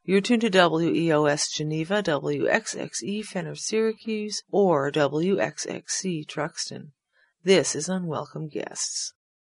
You're tuned to WEOS Geneva, WXXE Fenner Syracuse, or WXXC Truxton. This is Unwelcome Guests.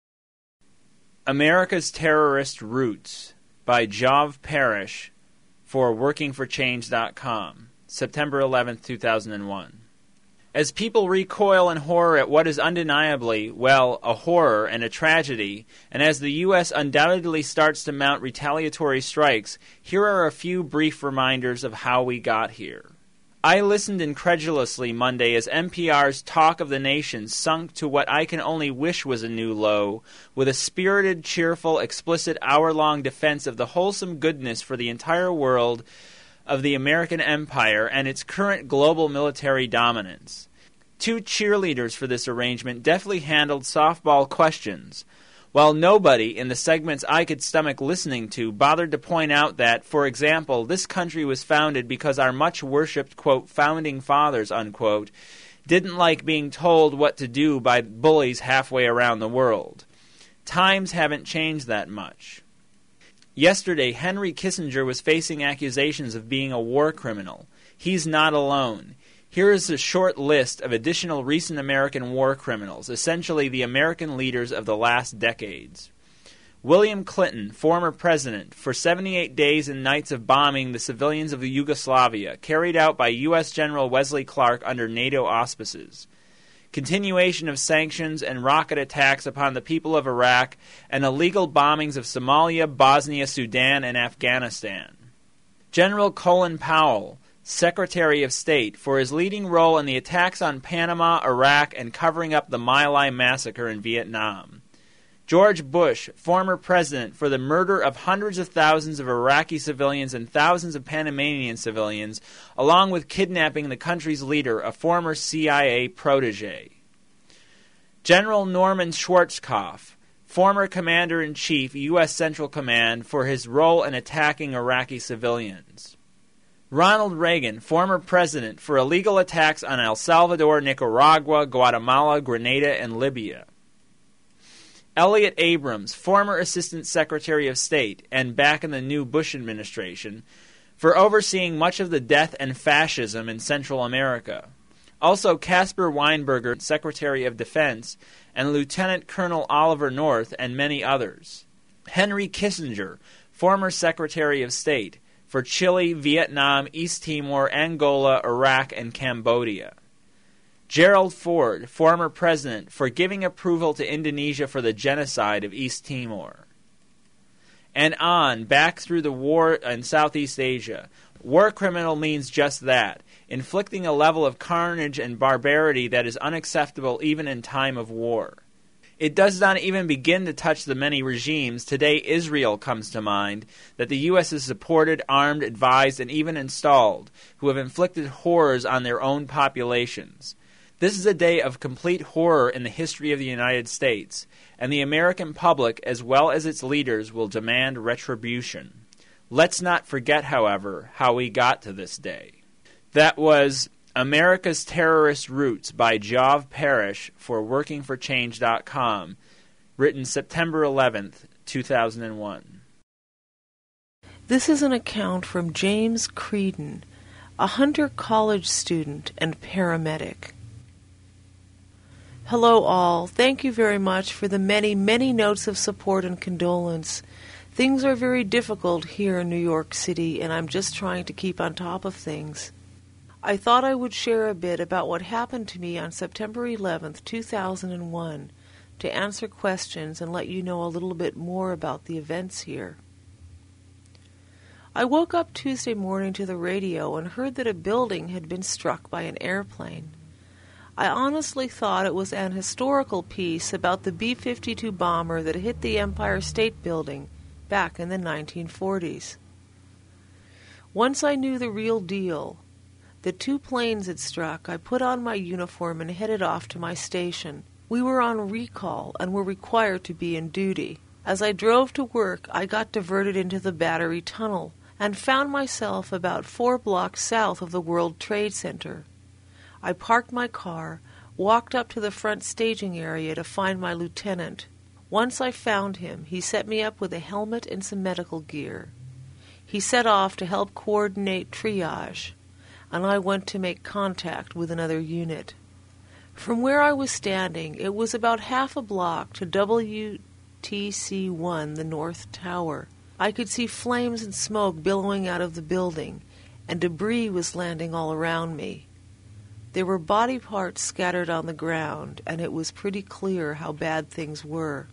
America's Terrorist Roots by Jov Parrish for WorkingForChange.com, September 11, 2001. As people recoil in horror at what is undeniably, a horror and a tragedy, and as the U.S. undoubtedly starts to mount retaliatory strikes, here are a few brief reminders of how we got here. I listened incredulously Monday as NPR's Talk of the Nation sunk to what I can only wish was a new low, with a spirited, cheerful, explicit hour-long defense of the wholesome goodness for the entire world of the American empire and its current global military dominance. Two cheerleaders for this arrangement deftly handled softball questions, while nobody in the segments I could stomach listening to bothered to point out that, for example, this country was founded because our much-worshipped, quote, founding fathers, unquote, didn't like being told what to do by bullies halfway around the world. Times haven't changed that much. Yesterday, Henry Kissinger was facing accusations of being a war criminal. He's not alone. Here is a short list of additional recent American war criminals, essentially the American leaders of the last decades. William Clinton, former president, for 78 days and nights of bombing the civilians of Yugoslavia, carried out by U.S. General Wesley Clark under NATO auspices. Continuation of sanctions and rocket attacks upon the people of Iraq, and illegal bombings of Somalia, Bosnia, Sudan, and Afghanistan. General Colin Powell, Secretary of State, for his leading role in the attacks on Panama, Iraq, and covering up the My Lai massacre in Vietnam. George Bush, former president, for the murder of hundreds of thousands of Iraqi civilians and thousands of Panamanian civilians, along with kidnapping the country's leader, a former CIA protege. General Norman Schwarzkopf, former Commander-in-Chief, U.S. Central Command, for his role in attacking Iraqi civilians. Ronald Reagan, former president, for illegal attacks on El Salvador, Nicaragua, Guatemala, Grenada, and Libya. Elliott Abrams, former Assistant Secretary of State, and back in the new Bush administration, for overseeing much of the death and fascism in Central America. Also Caspar Weinberger, Secretary of Defense, and Lieutenant Colonel Oliver North, and many others. Henry Kissinger, former Secretary of State, for Chile, Vietnam, East Timor, Angola, Iraq, and Cambodia. Gerald Ford, former president, for giving approval to Indonesia for the genocide of East Timor. And on, back through the war in Southeast Asia. War criminal means just that, inflicting a level of carnage and barbarity that is unacceptable even in time of war. It does not even begin to touch the many regimes, today Israel comes to mind, that the U.S. has supported, armed, advised, and even installed, who have inflicted horrors on their own populations. This is a day of complete horror in the history of the United States, and the American public, as well as its leaders, will demand retribution. Let's not forget, however, how we got to this day. That was America's Terrorist Roots by Jov Parrish for WorkingForChange.com, written September 11th, 2001. This is an account from James Creedon, a Hunter College student and paramedic. Hello all. Thank you very much for the many, many notes of support and condolence. Things are very difficult here in New York City, and I'm just trying to keep on top of things. I thought I would share a bit about what happened to me on September 11th, 2001, to answer questions and let you know a little bit more about the events here. I woke up Tuesday morning to the radio and heard that a building had been struck by an airplane. I honestly thought it was an historical piece about the B-52 bomber that hit the Empire State Building back in the 1940s. Once I knew the real deal, the two planes had struck, I put on my uniform and headed off to my station. We were on recall and were required to be in duty. As I drove to work, I got diverted into the Battery Tunnel and found myself about 4 blocks south of the World Trade Center. I parked my car, walked up to the front staging area to find my lieutenant. Once I found him, he set me up with a helmet and some medical gear. He set off to help coordinate triage, and I went to make contact with another unit. From where I was standing, it was about half a block to WTC-1, the North Tower. I could see flames and smoke billowing out of the building, and debris was landing all around me. There were body parts scattered on the ground, and it was pretty clear how bad things were.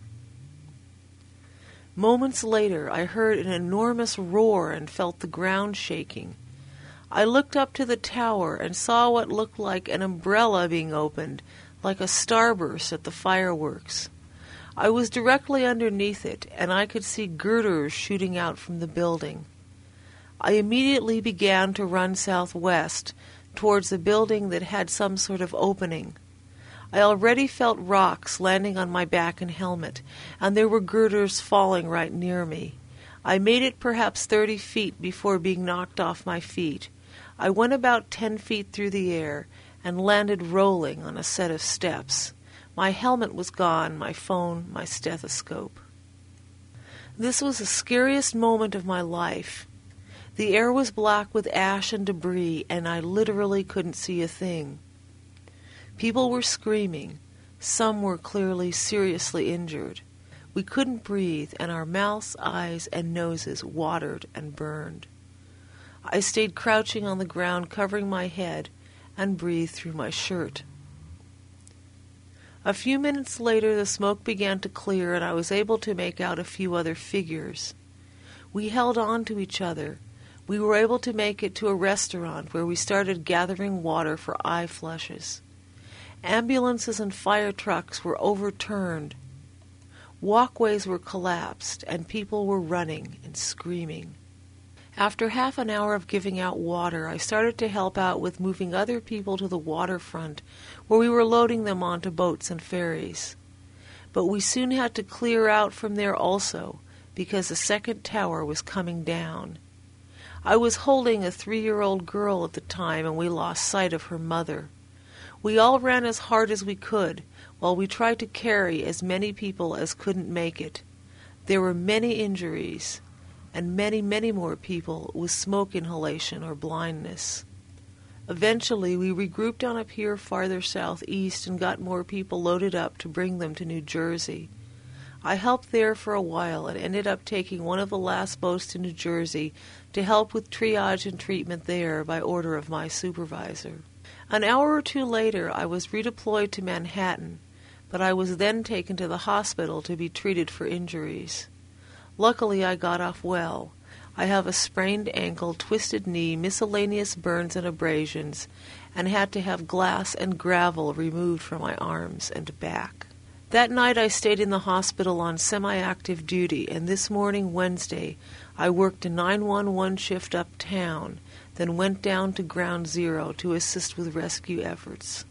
Moments later, I heard an enormous roar and felt the ground shaking. I looked up to the tower and saw what looked like an umbrella being opened, like a starburst at the fireworks. I was directly underneath it, and I could see girders shooting out from the building. I immediately began to run southwest, towards the building that had some sort of opening. I already felt rocks landing on my back and helmet, and there were girders falling right near me. I made it perhaps 30 feet before being knocked off my feet. I went about 10 feet through the air and landed rolling on a set of steps. My helmet was gone, my phone, my stethoscope. This was the scariest moment of my life. The air was black with ash and debris, and I literally couldn't see a thing. People were screaming. Some were clearly seriously injured. We couldn't breathe, and our mouths, eyes, and noses watered and burned. I stayed crouching on the ground, covering my head, and breathed through my shirt. A few minutes later, the smoke began to clear, and I was able to make out a few other figures. We held on to each other. We were able to make it to a restaurant where we started gathering water for eye flushes. Ambulances and fire trucks were overturned. Walkways were collapsed, and people were running and screaming. After half an hour of giving out water, I started to help out with moving other people to the waterfront, where we were loading them onto boats and ferries. But we soon had to clear out from there also, because the second tower was coming down. I was holding a 3-year-old girl at the time, and we lost sight of her mother. We all ran as hard as we could, while we tried to carry as many people as couldn't make it. There were many injuries, and many, many more people with smoke inhalation or blindness. Eventually, we regrouped on a pier farther southeast and got more people loaded up to bring them to New Jersey. I helped there for a while and ended up taking one of the last boats to New Jersey to help with triage and treatment there by order of my supervisor. An hour or two later, I was redeployed to Manhattan, but I was then taken to the hospital to be treated for injuries. Luckily, I got off well. I have a sprained ankle, twisted knee, miscellaneous burns and abrasions, and had to have glass and gravel removed from my arms and back. That night I stayed in the hospital on semi-active duty, and this morning, Wednesday, I worked a 911 shift uptown, then went down to Ground Zero to assist with rescue efforts.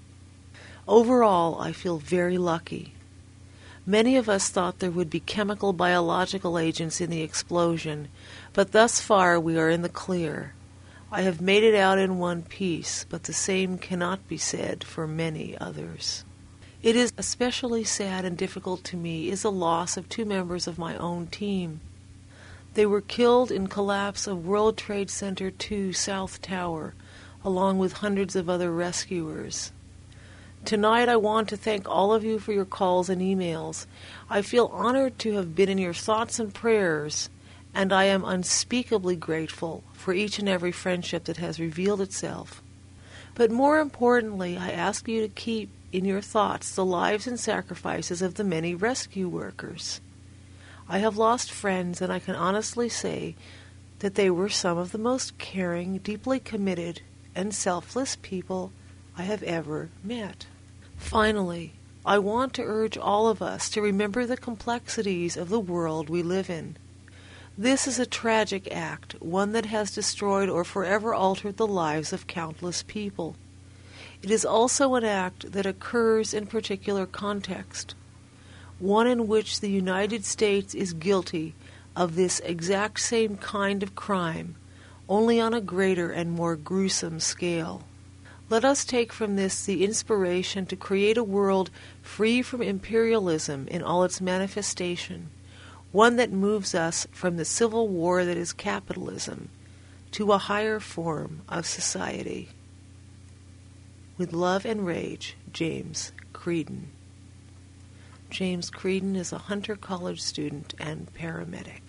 Overall, I feel very lucky. Many of us thought there would be chemical biological agents in the explosion, but thus far we are in the clear. I have made it out in one piece, but the same cannot be said for many others. It is especially sad and difficult to me is the loss of 2 members of my own team. They were killed in collapse of World Trade Center 2 South Tower, along with hundreds of other rescuers. Tonight I want to thank all of you for your calls and emails. I feel honored to have been in your thoughts and prayers, and I am unspeakably grateful for each and every friendship that has revealed itself. But more importantly, I ask you to keep in your thoughts the lives and sacrifices of the many rescue workers. I have lost friends, and I can honestly say that they were some of the most caring, deeply committed, and selfless people I have ever met. Finally, I want to urge all of us to remember the complexities of the world we live in. This is a tragic act, one that has destroyed or forever altered the lives of countless people. It is also an act that occurs in particular context, one in which the United States is guilty of this exact same kind of crime, only on a greater and more gruesome scale. Let us take from this the inspiration to create a world free from imperialism in all its manifestation, one that moves us from the civil war that is capitalism to a higher form of society. With love and rage, James Creedon. James Creedon is a Hunter College student and paramedic.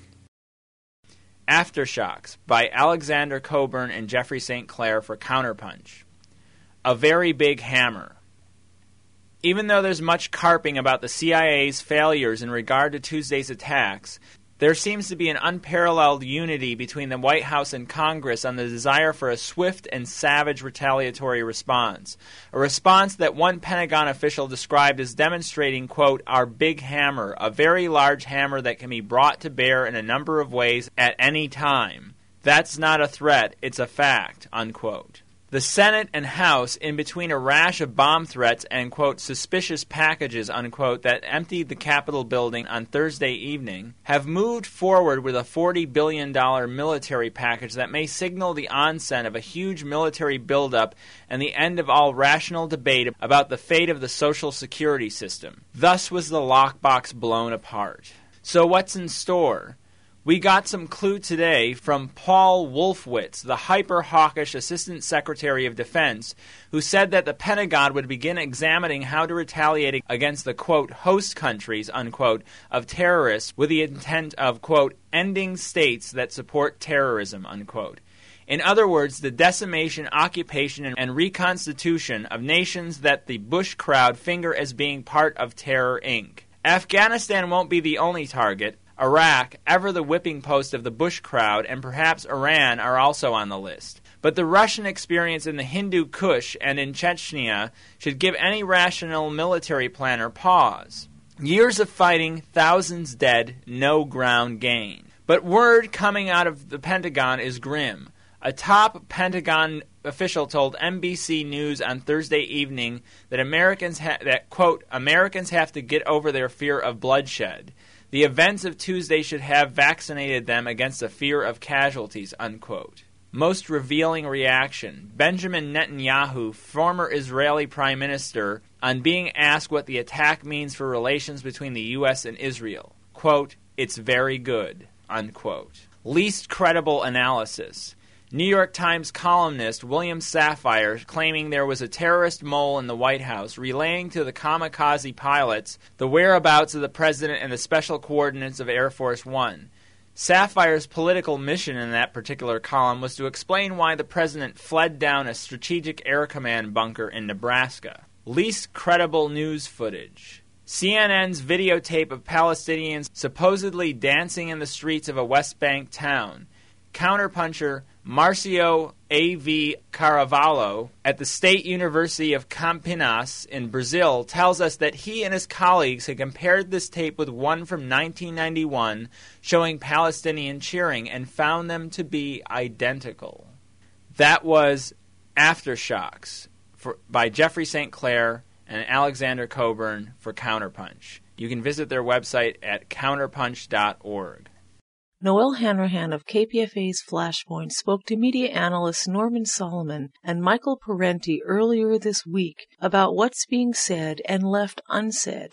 Aftershocks by Alexander Coburn and Jeffrey St. Clair for Counterpunch. A very big hammer. Even though there's much carping about the CIA's failures in regard to Tuesday's attacks, there seems to be an unparalleled unity between the White House and Congress on the desire for a swift and savage retaliatory response, a response that one Pentagon official described as demonstrating, quote, our big hammer, a very large hammer that can be brought to bear in a number of ways at any time. That's not a threat, it's a fact, unquote. The Senate and House, in between a rash of bomb threats and, quote, suspicious packages, unquote, that emptied the Capitol building on Thursday evening, have moved forward with a $40 billion military package that may signal the onset of a huge military buildup and the end of all rational debate about the fate of the Social Security system. Thus was the lockbox blown apart. So what's in store? We got some clue today from Paul Wolfowitz, the hyper-hawkish Assistant Secretary of Defense, who said that the Pentagon would begin examining how to retaliate against the, quote, host countries, unquote, of terrorists with the intent of, quote, ending states that support terrorism, unquote. In other words, the decimation, occupation, and reconstitution of nations that the Bush crowd finger as being part of Terror, Inc. Afghanistan won't be the only target. Iraq, ever the whipping post of the Bush crowd, and perhaps Iran are also on the list. But the Russian experience in the Hindu Kush and in Chechnya should give any rational military planner pause. Years of fighting, thousands dead, no ground gained. But word coming out of the Pentagon is grim. A top Pentagon official told NBC News on Thursday evening that Americans have to get over their fear of bloodshed. The events of Tuesday should have vaccinated them against a fear of casualties, unquote. Most revealing reaction. Benjamin Netanyahu, former Israeli Prime Minister, on being asked what the attack means for relations between the U.S. and Israel. Quote, it's very good, unquote. Least credible analysis. New York Times columnist William Safire claiming there was a terrorist mole in the White House, relaying to the kamikaze pilots the whereabouts of the president and the special coordinates of Air Force One. Safire's political mission in that particular column was to explain why the president fled down a strategic air command bunker in Nebraska. Least credible news footage. CNN's videotape of Palestinians supposedly dancing in the streets of a West Bank town. Counterpuncher Marcio A.V. Carvalho at the State University of Campinas in Brazil tells us that he and his colleagues had compared this tape with one from 1991 showing Palestinian cheering and found them to be identical. That was Aftershocks by Jeffrey St. Clair and Alexander Coburn for Counterpunch. You can visit their website at counterpunch.org. Noel Hanrahan of KPFA's Flashpoint spoke to media analysts Norman Solomon and Michael Parenti earlier this week about what's being said and left unsaid.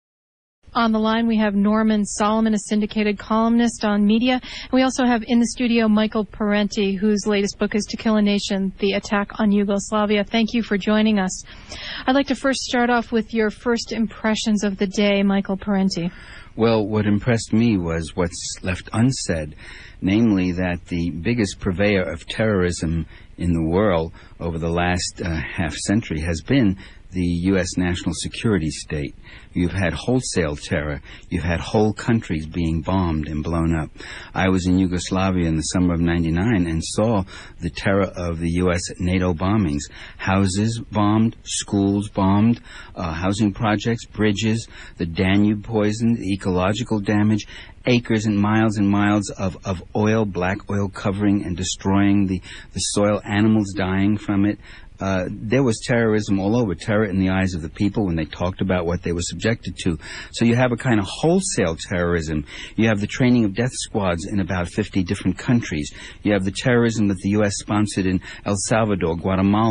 On the line, we have Norman Solomon, a syndicated columnist on media. And we also have in the studio Michael Parenti, whose latest book is To Kill a Nation, The Attack on Yugoslavia. Thank you for joining us. I'd like to first start off with your first impressions of the day, Michael Parenti. Well, what impressed me was what's left unsaid, namely that the biggest purveyor of terrorism in the world over the last half century has been the U.S. national security state. You've had wholesale terror. You've had whole countries being bombed and blown up. I was in Yugoslavia in the summer of '99 and saw the terror of the U.S. NATO bombings. Houses bombed, schools bombed, housing projects, bridges, the Danube poisoned, the ecological damage, acres and miles of oil, black oil covering and destroying the soil, animals dying from it. There was terrorism all over, terror in the eyes of the people when they talked about what they were subjected to. So you have a kind of wholesale terrorism. You have the training of death squads in about 50 different countries. You have the terrorism that the U.S. sponsored in El Salvador, Guatemala,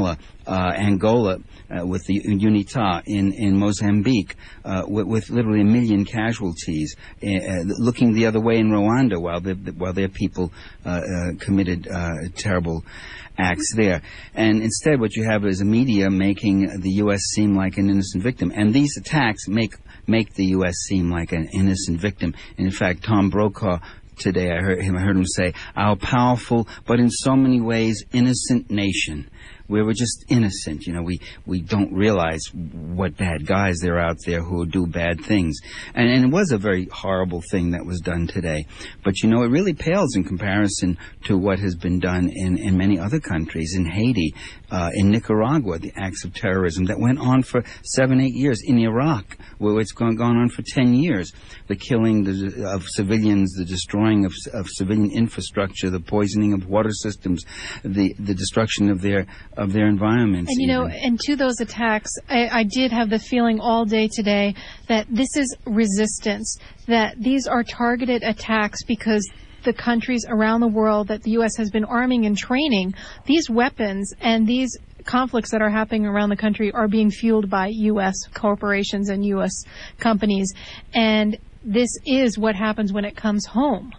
Angola, with the UNITA, in Mozambique, with literally 1 million casualties, looking the other way in Rwanda while their people committed terrible acts there. And instead what you have is a media making the U.S. seem like an innocent victim. And these attacks make the U.S. seem like an innocent victim. And in fact, Tom Brokaw today, I heard him say, our powerful but in so many ways innocent nation. We were just innocent. We don't realize what bad guys there are out there who do bad things. And it was a very horrible thing that was done today. But, it really pales in comparison to what has been done in many other countries, in Haiti, in Nicaragua, the acts of terrorism that went on for 7-8 years, in Iraq, where it's gone on for 10 years, the killing of civilians, the destroying of civilian infrastructure, the poisoning of water systems, the destruction of their environments. And, and to those attacks, I did have the feeling all day today that this is resistance, that these are targeted attacks because the countries around the world that the U.S. has been arming and training, these weapons and these conflicts that are happening around the country are being fueled by U.S. corporations and U.S. companies. And this is what happens when it comes home.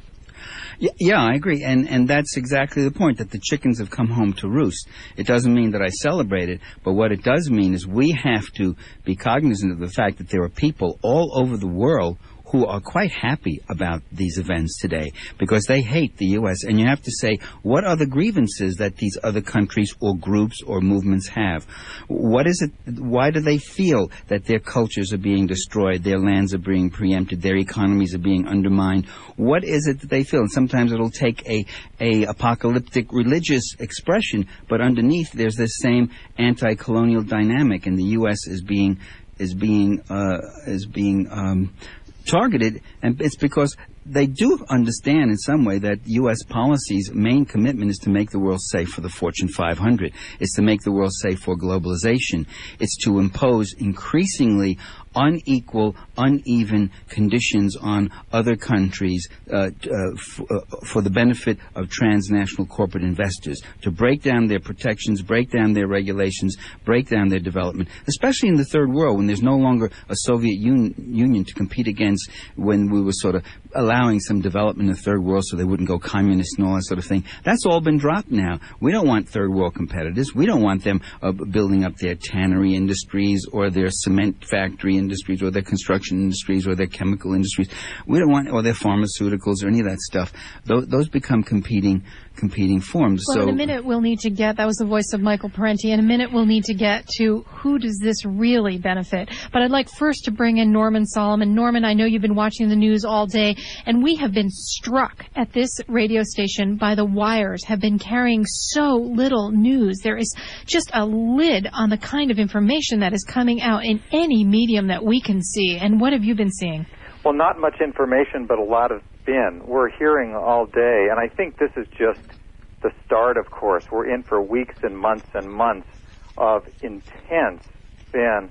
Yeah, I agree. And that's exactly the point, that the chickens have come home to roost. It doesn't mean that I celebrate it, but what it does mean is we have to be cognizant of the fact that there are people all over the world who are quite happy about these events today because they hate the U.S. And you have to say, what are the grievances that these other countries or groups or movements have? What is it? Why do they feel that their cultures are being destroyed, their lands are being preempted, their economies are being undermined? What is it that they feel? And sometimes it'll take a apocalyptic religious expression, but underneath there's this same anti-colonial dynamic, and the U.S. is being targeted, and it's because they do understand in some way that U.S. policy's main commitment is to make the world safe for the Fortune 500. It's to make the world safe for globalization. It's to impose increasingly unequal, uneven conditions on other countries for the benefit of transnational corporate investors, to break down their protections, break down their regulations, break down their development, especially in the third world when there's no longer a Soviet Union to compete against, when we were sort of allowing some development in the third world so they wouldn't go communist and all that sort of thing. That's all been dropped now. We don't want third world competitors. We don't want them building up their tannery industries or their cement factory industries or their construction industries or their chemical industries. We don't want, or their pharmaceuticals or any of that stuff. Those become competing forms. Well, in a minute we'll need to get, that was the voice of Michael Parenti, in a minute we'll need to get to who does this really benefit. But I'd like first to bring in Norman Solomon. Norman, I know you've been watching the news all day, and we have been struck at this radio station by the wires have been carrying so little news. There is just a lid on the kind of information that is coming out in any medium that we can see. And what have you been seeing? Well, not much information, but a lot of spin. We're hearing all day, and I think this is just the start, of course. We're in for weeks and months of intense spin.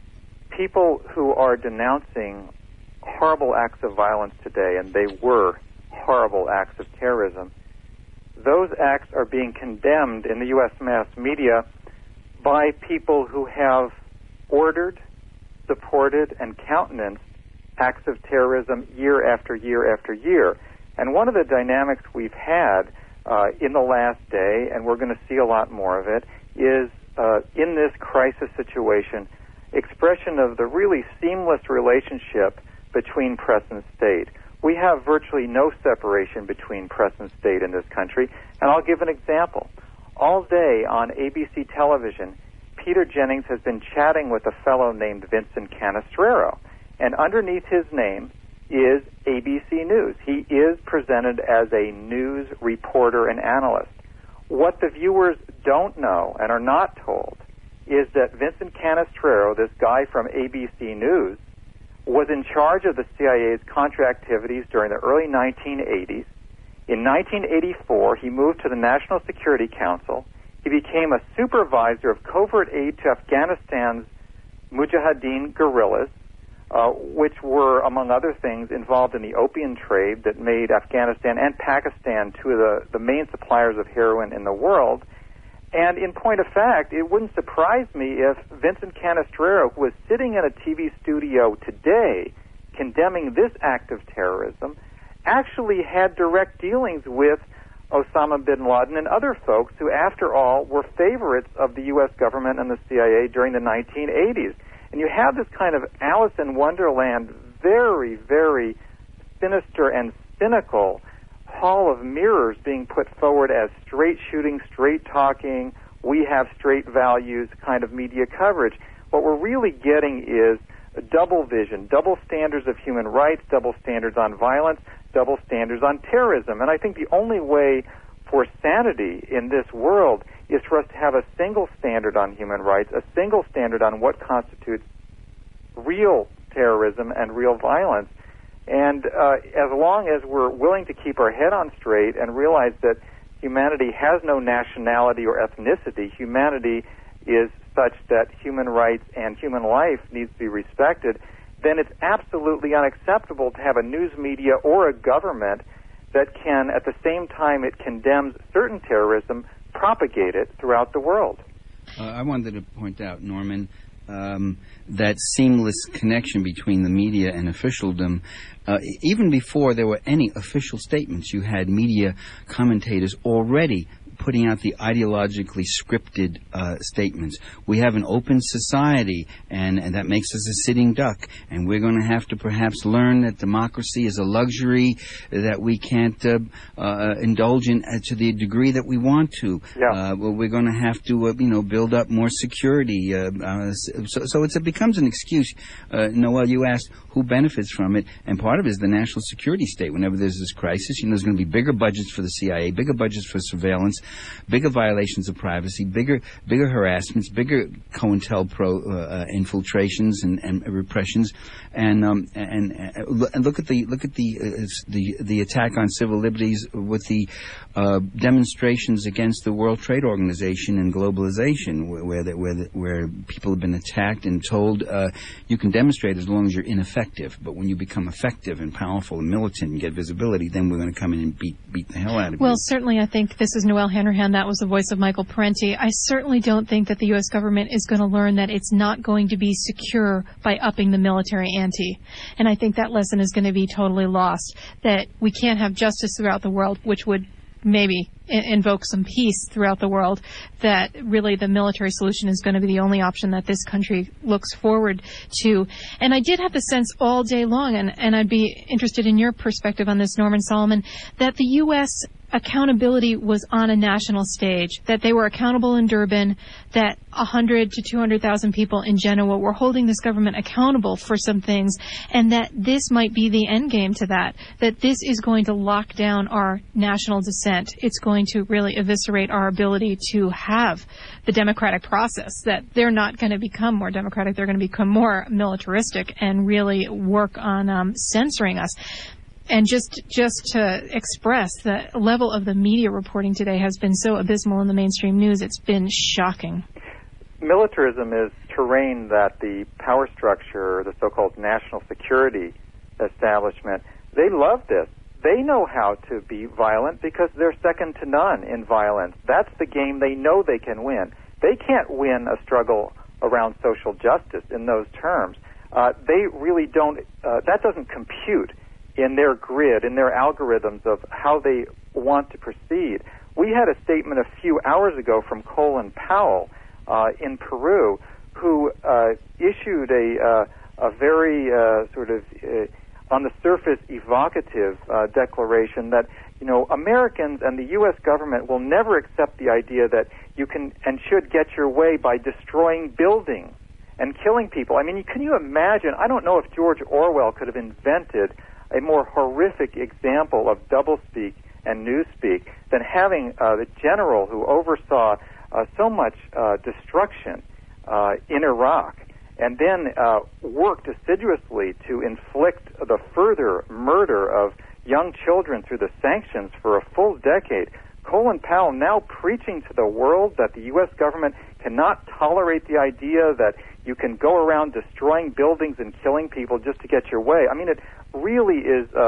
People who are denouncing horrible acts of violence today, and they were horrible acts of terrorism, those acts are being condemned in the U.S. mass media by people who have ordered, supported, and countenanced acts of terrorism year after year after year. And one of the dynamics we've had in the last day, and we're going to see a lot more of it, is in this crisis situation, expression of the really seamless relationship between press and state. We have virtually no separation between press and state in this country, and I'll give an example. All day on ABC television, Peter Jennings has been chatting with a fellow named Vincent Canestraro, and underneath his name is ABC News. He is presented as a news reporter and analyst. What the viewers don't know and are not told is that Vincent Canestraro, this guy from ABC News, was in charge of the CIA's Contra activities during the early 1980s. In 1984, he moved to the National Security Council. He became a supervisor of covert aid to Afghanistan's Mujahideen guerrillas, which were, among other things, involved in the opium trade that made Afghanistan and Pakistan two of the main suppliers of heroin in the world. And in point of fact, it wouldn't surprise me if Vincent Canestraro, who was sitting in a TV studio today condemning this act of terrorism, actually had direct dealings with Osama bin Laden and other folks who, after all, were favorites of the U.S. government and the CIA during the 1980s. And you have this kind of Alice in Wonderland, very, very sinister and cynical hall of mirrors being put forward as straight shooting, straight talking, we have straight values kind of media coverage. What we're really getting is a double vision, double standards of human rights, double standards on violence, double standards on terrorism. And I think the only way for sanity in this world is for us to have a single standard on human rights, a single standard on what constitutes real terrorism and real violence. And as long as we're willing to keep our head on straight and realize that humanity has no nationality or ethnicity, humanity is such that human rights and human life needs to be respected, then it's absolutely unacceptable to have a news media or a government that can, at the same time it condemns certain terrorism, propagate it throughout the world. I wanted to point out, Norman, that seamless connection between the media and officialdom. Even before there were any official statements, you had media commentators already putting out the ideologically scripted statements. We have an open society, and that makes us a sitting duck, and we're going to have to perhaps learn that democracy is a luxury that we can't indulge in to the degree that we want to. Yeah. We're going to have to, build up more security. So it becomes an excuse. Noel, you asked who benefits from it, and part of it is the national security state. Whenever there's this crisis, there's going to be bigger budgets for the CIA, bigger budgets for surveillance, bigger violations of privacy, bigger harassments, bigger COINTELPRO infiltrations and repressions, and look at the attack on civil liberties with the demonstrations against the World Trade Organization and globalization, where people have been attacked and told you can demonstrate as long as you're ineffective, but when you become effective and powerful and militant and get visibility, then we're going to come in and beat the hell out of you. Well, certainly, I think this is Noel Hanrahan. That was the voice of Michael Parenti. I certainly don't think that the U.S. government is going to learn that it's not going to be secure by upping the military ante. And I think that lesson is going to be totally lost, that we can't have justice throughout the world, which would maybe invoke some peace throughout the world, that really the military solution is going to be the only option that this country looks forward to. And I did have the sense all day long, and I'd be interested in your perspective on this, Norman Solomon, that the U.S. accountability was on a national stage, that they were accountable in Durban, that 100 to 200,000 people in Genoa were holding this government accountable for some things, and that this might be the end game to that this is going to lock down our national dissent. It's going to really eviscerate our ability to have the democratic process, that they're not going to become more democratic, they're going to become more militaristic and really work on censoring us. And just to express, the level of the media reporting today has been so abysmal in the mainstream news, it's been shocking. Militarism is terrain that the power structure, the so-called national security establishment, they love this. They know how to be violent because they're second to none in violence. That's the game they know they can win. They can't win a struggle around social justice in those terms. They really don't, that doesn't compute in their grid, in their algorithms of how they want to proceed. We had a statement a few hours ago from Colin Powell in Peru, who issued a very sort of on the surface evocative declaration that, Americans and the U.S. government will never accept the idea that you can and should get your way by destroying buildings and killing people. I mean, can you imagine? I don't know if George Orwell could have invented a more horrific example of doublespeak and newspeak than having the general who oversaw so much destruction in Iraq and then worked assiduously to inflict the further murder of young children through the sanctions for a full decade. Colin Powell now preaching to the world that the U.S. government cannot tolerate the idea that you can go around destroying buildings and killing people just to get your way. I mean, it really is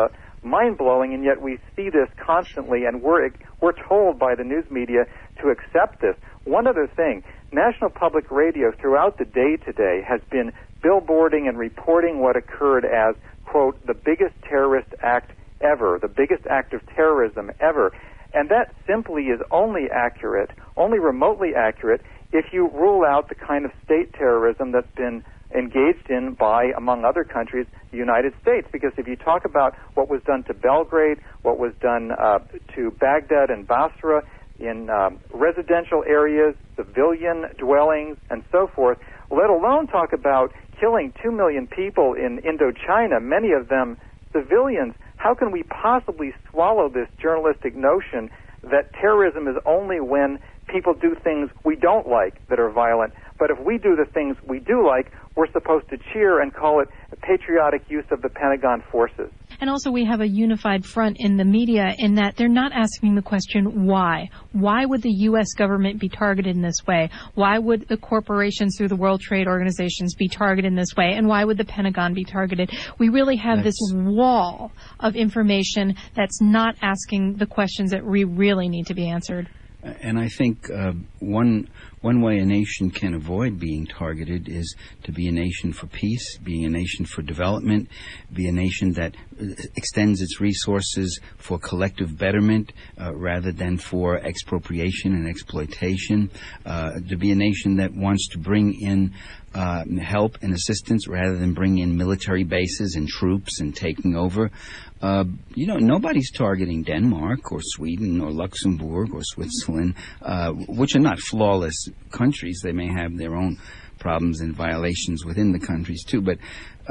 mind-blowing, and yet we see this constantly, and we're told by the news media to accept this. One other thing, National Public Radio throughout the day today has been billboarding and reporting what occurred as, quote, the biggest terrorist act ever, the biggest act of terrorism ever. And that simply is only accurate, only remotely accurate, if you rule out the kind of state terrorism that's been engaged in by, among other countries, the United States. Because if you talk about what was done to Belgrade, what was done to Baghdad and Basra, in residential areas, civilian dwellings, and so forth, let alone talk about killing 2 million people in Indochina, many of them civilians, how can we possibly swallow this journalistic notion that terrorism is only when people do things we don't like that are violent, but if we do the things we do like, we're supposed to cheer and call it a patriotic use of the Pentagon forces. And also we have a unified front in the media in that they're not asking the question why. Why would the U.S. government be targeted in this way? Why would the corporations through the World Trade Organizations be targeted in this way? And why would the Pentagon be targeted? We really have this wall of information that's not asking the questions that we really need to be answered. And I think one way a nation can avoid being targeted is to be a nation for peace, being a nation for development, be a nation that extends its resources for collective betterment rather than for expropriation and exploitation, to be a nation that wants to bring in help and assistance rather than bring in military bases and troops and taking over. Nobody's targeting Denmark or Sweden or Luxembourg or Switzerland, which are not flawless countries. They may have their own problems and violations within the countries too, but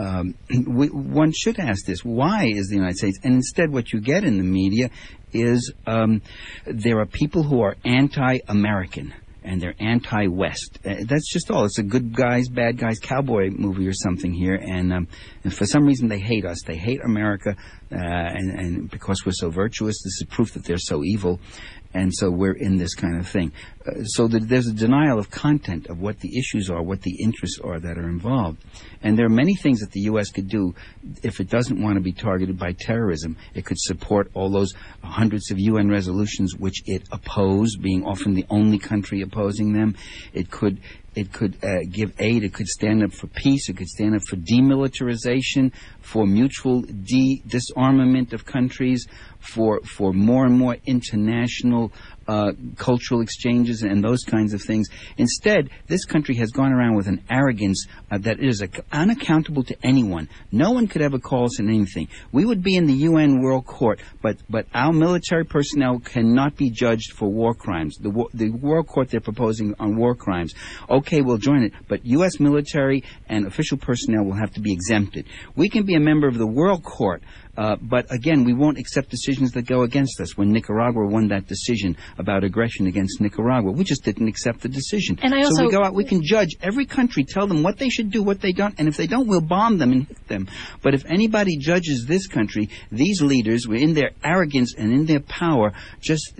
one should ask this: why is the United States? And instead what you get in the media is there are people who are anti-American and they're anti-West. That's just all. It's a good guys, bad guys cowboy movie or something here, and for some reason they hate us. They hate America, and because we're so virtuous, this is proof that they're so evil. And so we're in this kind of thing. So there's a denial of content of what the issues are, what the interests are that are involved. And there are many things that the U.S. could do if it doesn't want to be targeted by terrorism. It could support all those hundreds of UN resolutions which it opposed, being often the only country opposing them. It could give aid. It could stand up for peace. It could stand up for demilitarization, for mutual disarmament of countries, for more and more international cultural exchanges and those kinds of things. Instead, this country has gone around with an arrogance that is unaccountable to anyone. No one could ever call us in anything. We would be in the UN World Court, but our military personnel cannot be judged for war crimes. The World Court they're proposing on war crimes, okay, we'll join it, but U.S. military and official personnel will have to be exempted. We can be a member of the World Court, but again, we won't accept decisions that go against us. When Nicaragua won that decision about aggression against Nicaragua, we just didn't accept the decision. And so we go out, we can judge every country, tell them what they should do, what they don't, and if they don't, we'll bomb them and hit them. But if anybody judges this country, these leaders, in their arrogance and in their power, just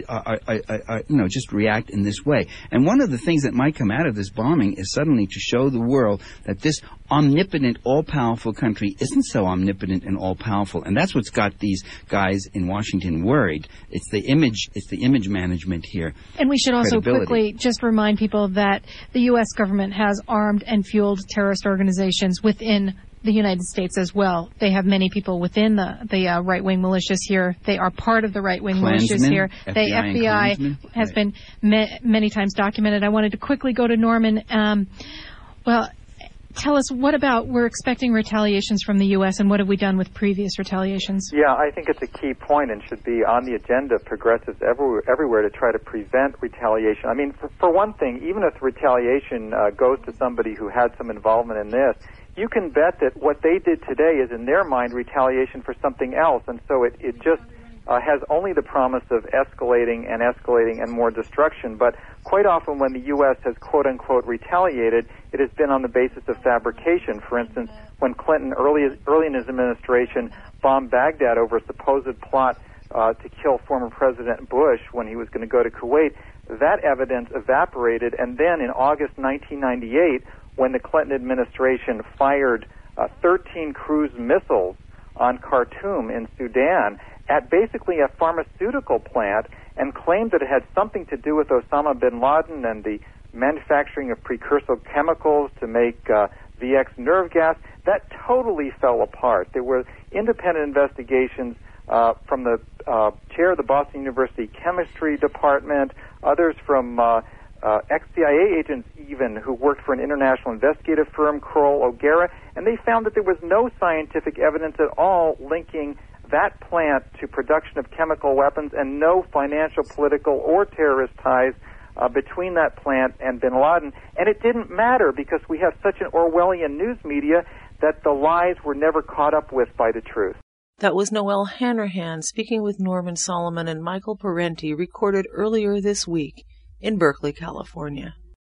react in this way. And one of the things that might come out of this bombing is suddenly to show the world that this omnipotent, all-powerful country isn't so omnipotent and all-powerful, and that's what's got these guys in Washington worried. It's the image management here. And we should also quickly just remind people that the U.S. government has armed and fueled terrorist organizations within the United States as well. They have many people within the right-wing militias here. They are part of the right-wing militias here. The FBI has been many times documented. I wanted to quickly go to Norman. Tell us, we're expecting retaliations from the U.S., and what have we done with previous retaliations? Yeah, I think it's a key point and should be on the agenda of progressives everywhere to try to prevent retaliation. I mean, for one thing, even if retaliation goes to somebody who had some involvement in this, you can bet that what they did today is, in their mind, retaliation for something else, and so it just has only the promise of escalating and more destruction. But quite often when the U.S. has quote-unquote retaliated, it has been on the basis of fabrication. For instance, when Clinton, early in his administration, bombed Baghdad over a supposed plot to kill former President Bush when he was going to go to Kuwait, that evidence evaporated, and then in August 1998, when the Clinton administration fired 13 cruise missiles on Khartoum in Sudan at basically a pharmaceutical plant and claimed that it had something to do with Osama bin Laden and the manufacturing of precursor chemicals to make VX nerve gas. That totally fell apart. There were independent investigations from the chair of the Boston University Chemistry Department, others from ex-CIA agents even who worked for an international investigative firm, Kroll O'Gara, and they found that there was no scientific evidence at all linking that plant to production of chemical weapons and no financial, political, or terrorist ties between that plant and bin Laden. And it didn't matter because we have such an Orwellian news media that the lies were never caught up with by the truth. That was Noelle Hanrahan speaking with Norman Solomon and Michael Parenti, recorded earlier this week in Berkeley, California.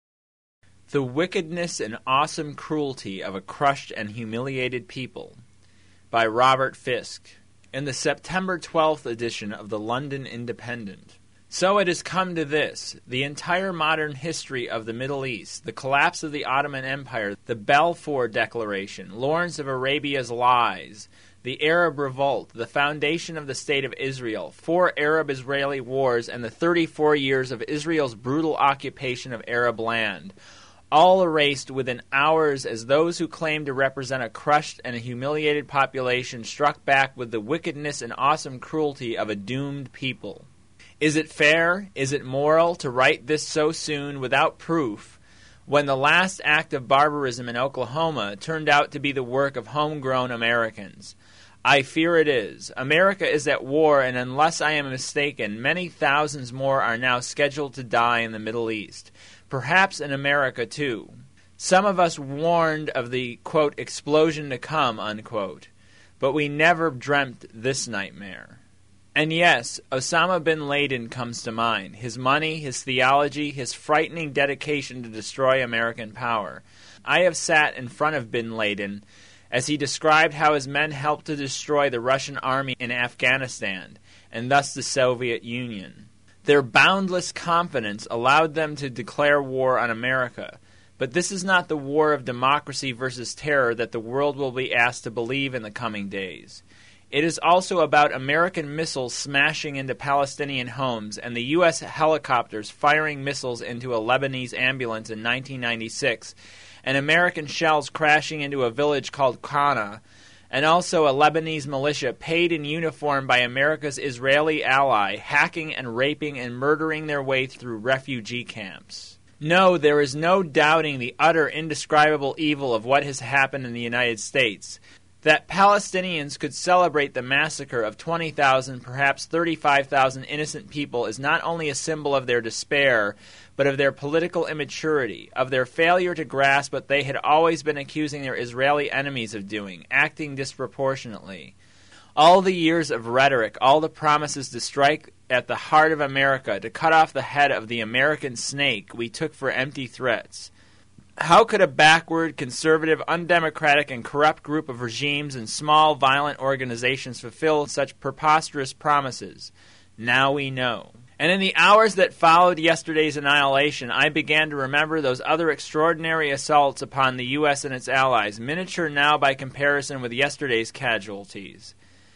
The Wickedness and Awesome Cruelty of a Crushed and Humiliated People by Robert Fisk in the September 12th edition of the London Independent. So it has come to this: the entire modern history of the Middle East, the collapse of the Ottoman Empire, the Balfour Declaration, Lawrence of Arabia's lies, the Arab Revolt, the foundation of the State of Israel, 4 Arab-Israeli wars, and the 34 years of Israel's brutal occupation of Arab land, all erased within hours as those who claimed to represent a crushed and a humiliated population struck back with the wickedness and awesome cruelty of a doomed people. Is it fair, is it moral to write this so soon without proof, when the last act of barbarism in Oklahoma turned out to be the work of homegrown Americans? I fear it is. America is at war, and unless I am mistaken, many thousands more are now scheduled to die in the Middle East, perhaps in America too. Some of us warned of the, quote, explosion to come, unquote, but we never dreamt this nightmare. And yes, Osama bin Laden comes to mind. His money, his theology, his frightening dedication to destroy American power. I have sat in front of bin Laden as he described how his men helped to destroy the Russian army in Afghanistan, and thus the Soviet Union. Their boundless confidence allowed them to declare war on America. But this is not the war of democracy versus terror that the world will be asked to believe in the coming days. It is also about American missiles smashing into Palestinian homes and the U.S. helicopters firing missiles into a Lebanese ambulance in 1996, and American shells crashing into a village called Qana, and also a Lebanese militia paid in uniform by America's Israeli ally, hacking and raping and murdering their way through refugee camps. No, there is no doubting the utter indescribable evil of what has happened in the United States. That Palestinians could celebrate the massacre of 20,000, perhaps 35,000 innocent people is not only a symbol of their despair, but of their political immaturity, of their failure to grasp what they had always been accusing their Israeli enemies of doing, acting disproportionately. All the years of rhetoric, all the promises to strike at the heart of America, to cut off the head of the American snake, we took for empty threats. How could a backward, conservative, undemocratic, and corrupt group of regimes and small, violent organizations fulfill such preposterous promises? Now we know. And in the hours that followed yesterday's annihilation, I began to remember those other extraordinary assaults upon the U.S. and its allies, miniature now by comparison with yesterday's casualties.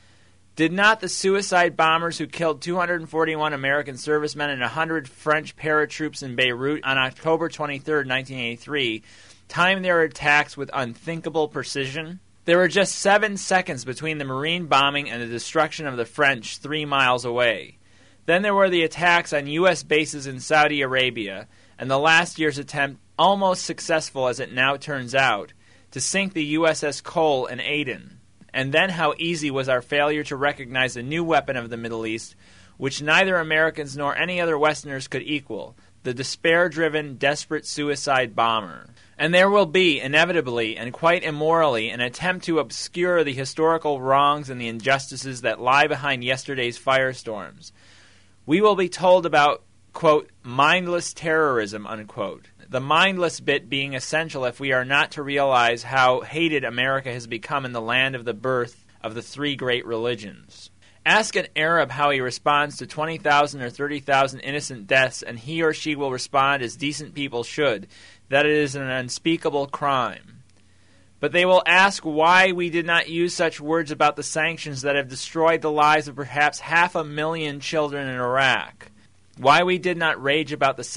Did not the suicide bombers who killed 241 American servicemen and 100 French paratroops in Beirut on October 23, 1983, time their attacks with unthinkable precision? There were just 7 seconds between the Marine bombing and the destruction of the French 3 miles away. Then there were the attacks on U.S. bases in Saudi Arabia, and the last year's attempt, almost successful as it now turns out, to sink the USS Cole in Aden. And then how easy was our failure to recognize a new weapon of the Middle East, which neither Americans nor any other Westerners could equal, the despair-driven, desperate suicide bomber. And there will be, inevitably and quite immorally, an attempt to obscure the historical wrongs and the injustices that lie behind yesterday's firestorms. We will be told about, quote, mindless terrorism, unquote. The mindless bit being essential if we are not to realize how hated America has become in the land of the birth of the 3 great religions. Ask an Arab how he responds to 20,000 or 30,000 innocent deaths, and he or she will respond as decent people should, that it is an unspeakable crime. But they will ask why we did not use such words about the sanctions that have destroyed the lives of perhaps 500,000 children in Iraq. Why we did not rage about the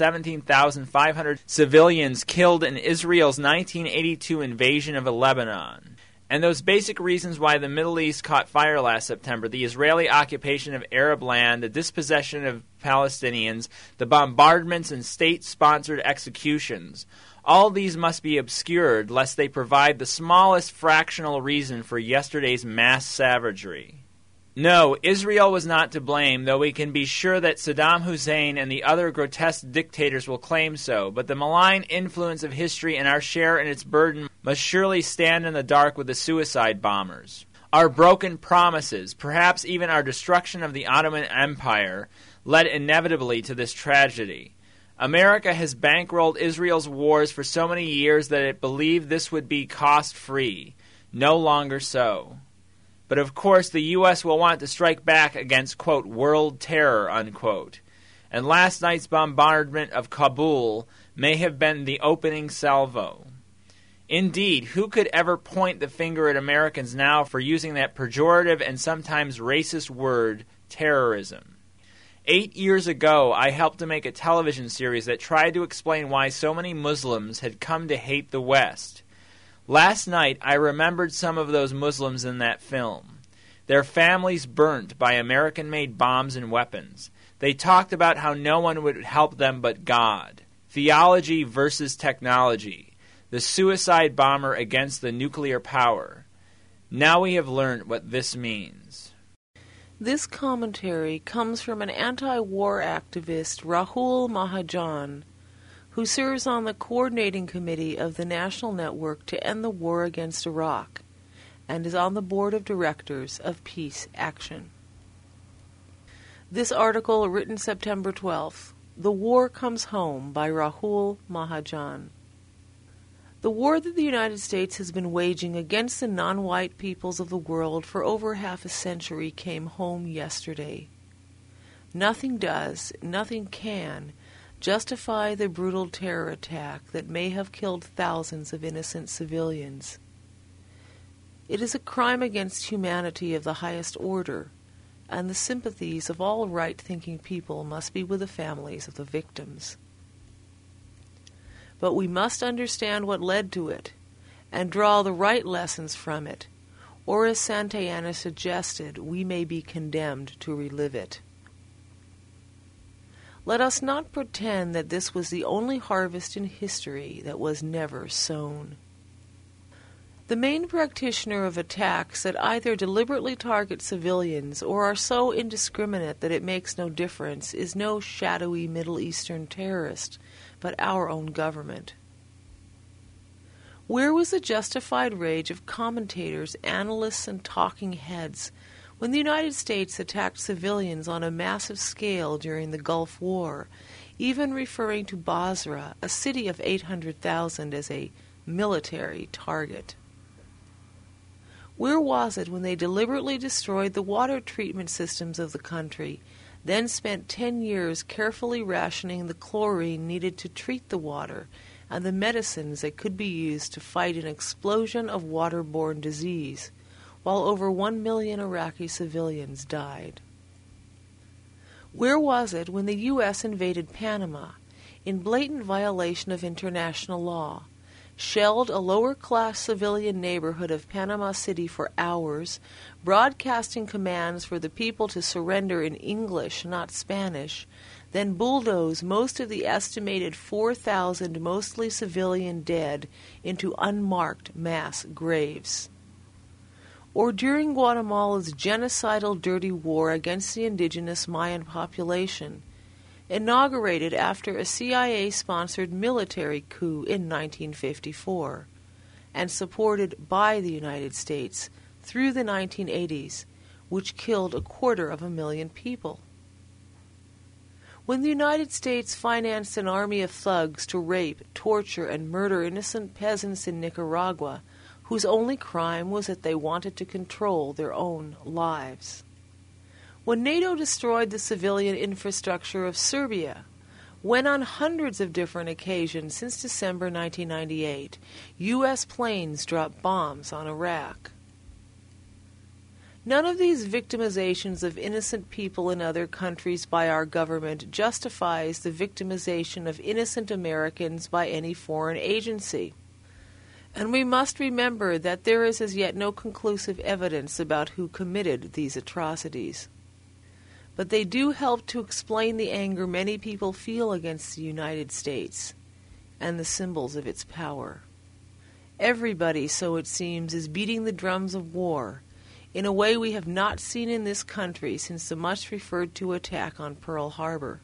17,500 civilians killed in Israel's 1982 invasion of Lebanon. And those basic reasons why the Middle East caught fire last September, the Israeli occupation of Arab land, the dispossession of Palestinians, the bombardments and state-sponsored executions, all these must be obscured lest they provide the smallest fractional reason for yesterday's mass savagery. No, Israel was not to blame, though we can be sure that Saddam Hussein and the other grotesque dictators will claim so, but the malign influence of history and our share in its burden must surely stand in the dark with the suicide bombers. Our broken promises, perhaps even our destruction of the Ottoman Empire, led inevitably to this tragedy. America has bankrolled Israel's wars for so many years that it believed this would be cost-free. No longer so. But of course the U.S. will want to strike back against, quote, world terror, unquote. And last night's bombardment of Kabul may have been the opening salvo. Indeed, who could ever point the finger at Americans now for using that pejorative and sometimes racist word, terrorism? 8 years ago, I helped to make a television series that tried to explain why so many Muslims had come to hate the West. Last night, I remembered some of those Muslims in that film. Their families burnt by American-made bombs and weapons. They talked about how no one would help them but God. Theology versus technology. The suicide bomber against the nuclear power. Now we have learned what this means. This commentary comes from an anti-war activist, Rahul Mahajan, who serves on the coordinating committee of the National Network to End the War Against Iraq, and is on the board of directors of Peace Action. This article, written September 12th, The War Comes Home, by Rahul Mahajan. The war that the United States has been waging against the non-white peoples of the world for over half a century came home yesterday. Nothing does, nothing can, justify the brutal terror attack that may have killed thousands of innocent civilians. It is a crime against humanity of the highest order, and the sympathies of all right-thinking people must be with the families of the victims. But we must understand what led to it, and draw the right lessons from it, or as Santayana suggested, we may be condemned to relive it. Let us not pretend that this was the only harvest in history that was never sown. The main practitioner of attacks that either deliberately target civilians or are so indiscriminate that it makes no difference is no shadowy Middle Eastern terrorist, but our own government. Where was the justified rage of commentators, analysts, and talking heads when the United States attacked civilians on a massive scale during the Gulf War, even referring to Basra, a city of 800,000, as a military target? Where was it when they deliberately destroyed the water treatment systems of the country, then spent 10 years carefully rationing the chlorine needed to treat the water and the medicines that could be used to fight an explosion of waterborne disease, while over 1 million Iraqi civilians died? Where was it when the U.S. invaded Panama, in blatant violation of international law, shelled a lower-class civilian neighborhood of Panama City for hours, broadcasting commands for the people to surrender in English, not Spanish, then bulldozed most of the estimated 4,000 mostly civilian dead into unmarked mass graves? Or during Guatemala's genocidal dirty war against the indigenous Mayan population, inaugurated after a CIA-sponsored military coup in 1954, and supported by the United States through the 1980s, which killed 250,000 people. When the United States financed an army of thugs to rape, torture, and murder innocent peasants in Nicaragua, whose only crime was that they wanted to control their own lives. When NATO destroyed the civilian infrastructure of Serbia, when on hundreds of different occasions since December 1998, U.S. planes dropped bombs on Iraq. None of these victimizations of innocent people in other countries by our government justifies the victimization of innocent Americans by any foreign agency. And we must remember that there is as yet no conclusive evidence about who committed these atrocities. But they do help to explain the anger many people feel against the United States and the symbols of its power. Everybody, so it seems, is beating the drums of war in a way we have not seen in this country since the much-referred-to attack on Pearl Harbor.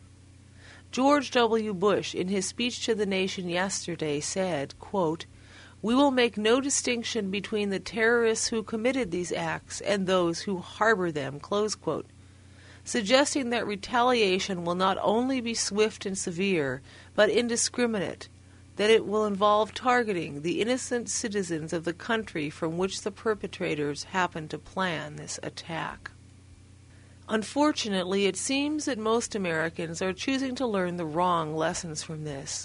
George W. Bush, in his speech to the nation yesterday, said, quote, "We will make no distinction between the terrorists who committed these acts and those who harbor them," close quote, suggesting that retaliation will not only be swift and severe, but indiscriminate, that it will involve targeting the innocent citizens of the country from which the perpetrators happen to plan this attack. Unfortunately, it seems that most Americans are choosing to learn the wrong lessons from this.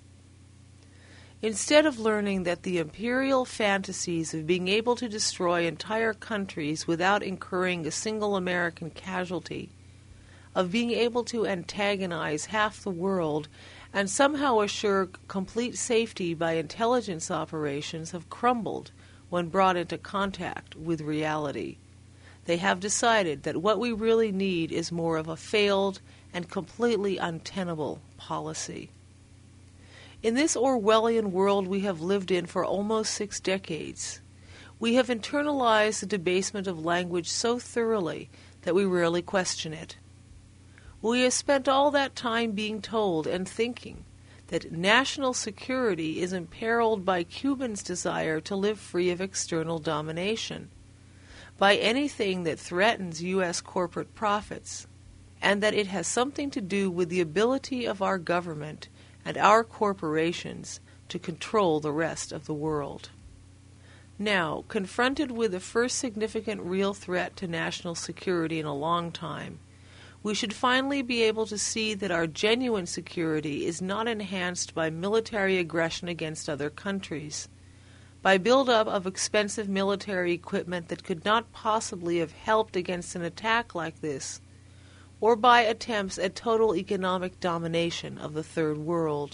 Instead of learning that the imperial fantasies of being able to destroy entire countries without incurring a single American casualty, of being able to antagonize half the world and somehow assure complete safety by intelligence operations, have crumbled when brought into contact with reality. They have decided that what we really need is more of a failed and completely untenable policy. In this Orwellian world we have lived in for almost 6 decades, we have internalized the debasement of language so thoroughly that we rarely question it. We have spent all that time being told and thinking that national security is imperiled by Cubans' desire to live free of external domination, by anything that threatens U.S. corporate profits, and that it has something to do with the ability of our government and our corporations to control the rest of the world. Now, confronted with the first significant real threat to national security in a long time, we should finally be able to see that our genuine security is not enhanced by military aggression against other countries, by build-up of expensive military equipment that could not possibly have helped against an attack like this, or by attempts at total economic domination of the Third World.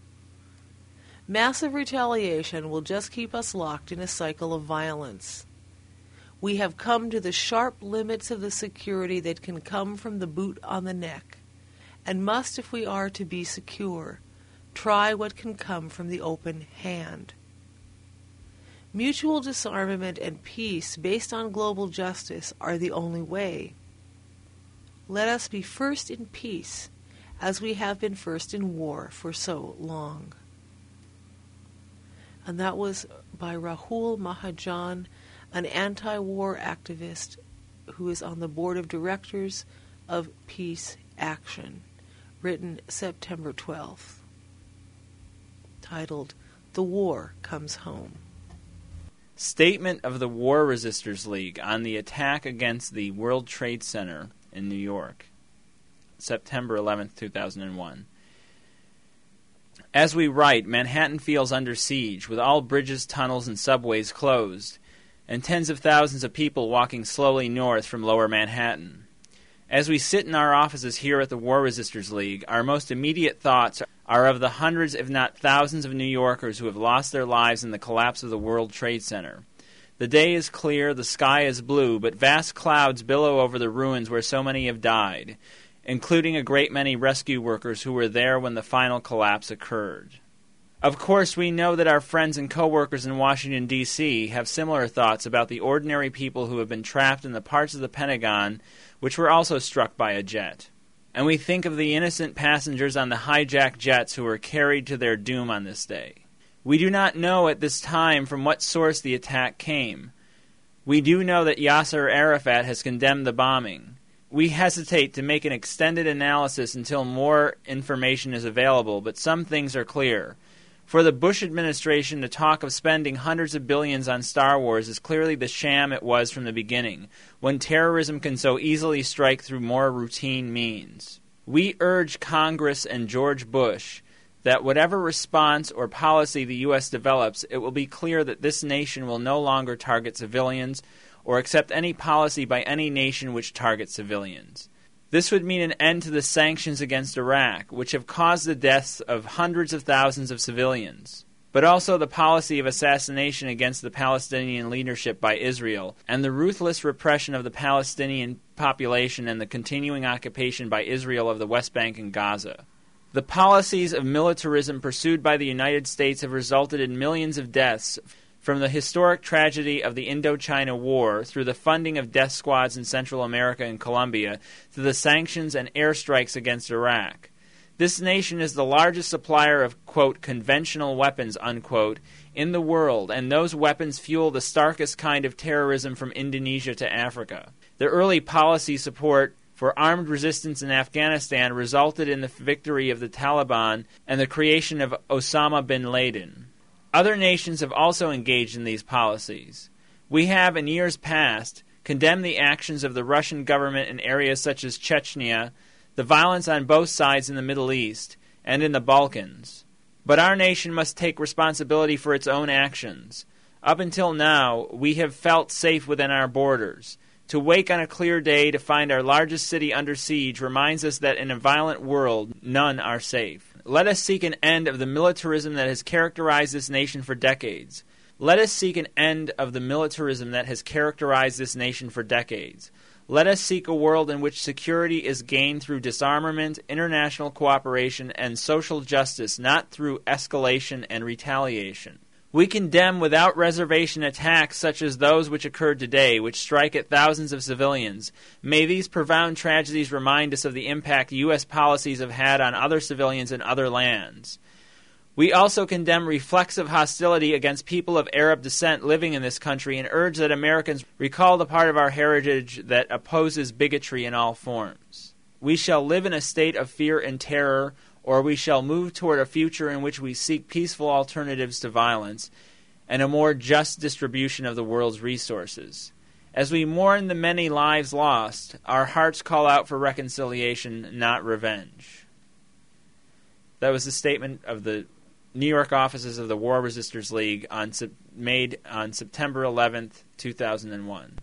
Massive retaliation will just keep us locked in a cycle of violence. We have come to the sharp limits of the security that can come from the boot on the neck, and must, if we are to be secure, try what can come from the open hand. Mutual disarmament and peace based on global justice are the only way. Let us be first in peace, as we have been first in war for so long. And that was by Rahul Mahajan, an anti-war activist who is on the board of directors of Peace Action, written September 12th, titled, "The War Comes Home." Statement of the War Resisters League on the attack against the World Trade Center in New York, September 11th, 2001. As we write, Manhattan feels under siege, with all bridges, tunnels, and subways closed, and tens of thousands of people walking slowly north from lower Manhattan. As we sit in our offices here at the War Resisters League, our most immediate thoughts are of the hundreds, if not thousands, of New Yorkers who have lost their lives in the collapse of the World Trade Center. The day is clear, the sky is blue, but vast clouds billow over the ruins where so many have died, including a great many rescue workers who were there when the final collapse occurred. Of course, we know that our friends and co-workers in Washington, D.C. have similar thoughts about the ordinary people who have been trapped in the parts of the Pentagon which were also struck by a jet. And we think of the innocent passengers on the hijacked jets who were carried to their doom on this day. We do not know at this time from what source the attack came. We do know that Yasser Arafat has condemned the bombing. We hesitate to make an extended analysis until more information is available, but some things are clear. For the Bush administration to talk of spending hundreds of billions on Star Wars is clearly the sham it was from the beginning, when terrorism can so easily strike through more routine means. We urge Congress and George Bush that whatever response or policy the U.S. develops, it will be clear that this nation will no longer target civilians or accept any policy by any nation which targets civilians. This would mean an end to the sanctions against Iraq, which have caused the deaths of hundreds of thousands of civilians, but also the policy of assassination against the Palestinian leadership by Israel, and the ruthless repression of the Palestinian population and the continuing occupation by Israel of the West Bank and Gaza. The policies of militarism pursued by the United States have resulted in millions of deaths, from the historic tragedy of the Indochina War through the funding of death squads in Central America and Colombia to the sanctions and airstrikes against Iraq. This nation is the largest supplier of, quote, conventional weapons, unquote, in the world, and those weapons fuel the starkest kind of terrorism from Indonesia to Africa. The early policy support for armed resistance in Afghanistan resulted in the victory of the Taliban and the creation of Osama bin Laden. Other nations have also engaged in these policies. We have, in years past, condemned the actions of the Russian government in areas such as Chechnya, the violence on both sides in the Middle East, and in the Balkans. But our nation must take responsibility for its own actions. Up until now, we have felt safe within our borders. To wake on a clear day to find our largest city under siege reminds us that in a violent world, none are safe. Let us seek an end of the militarism that has characterized this nation for decades. Let us seek an end of the militarism that has characterized this nation for decades. Let us seek a world in which security is gained through disarmament, international cooperation, and social justice, not through escalation and retaliation. We condemn without reservation attacks such as those which occurred today, which strike at thousands of civilians. May these profound tragedies remind us of the impact U.S. policies have had on other civilians in other lands. We also condemn reflexive hostility against people of Arab descent living in this country and urge that Americans recall the part of our heritage that opposes bigotry in all forms. We shall live in a state of fear and terror, or we shall move toward a future in which we seek peaceful alternatives to violence and a more just distribution of the world's resources. As we mourn the many lives lost, our hearts call out for reconciliation, not revenge. That was the statement of the New York offices of the War Resisters League made on September 11th, 2001.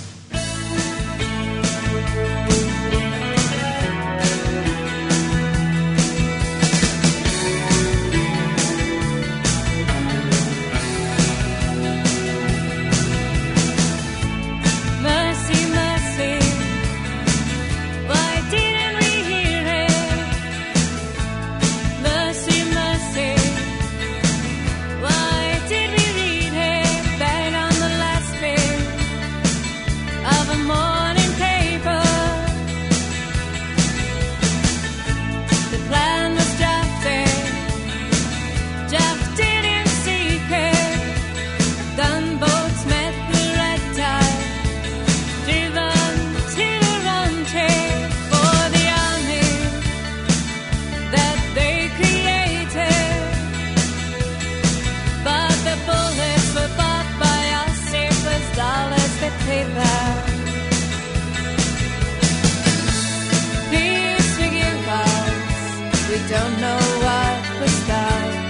Don't know what was done.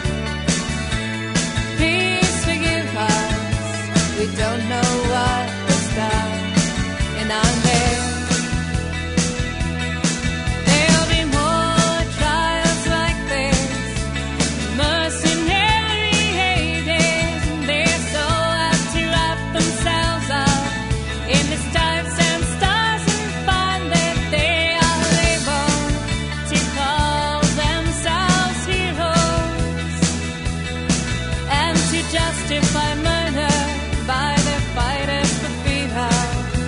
Please forgive us. We don't know what was done. And I'm there. There'll be more trials like this. Mercenary Hades. And they're so apt to wrap themselves up in the stripes and stars and find that they are able to call justify murder by their fighters for freedom.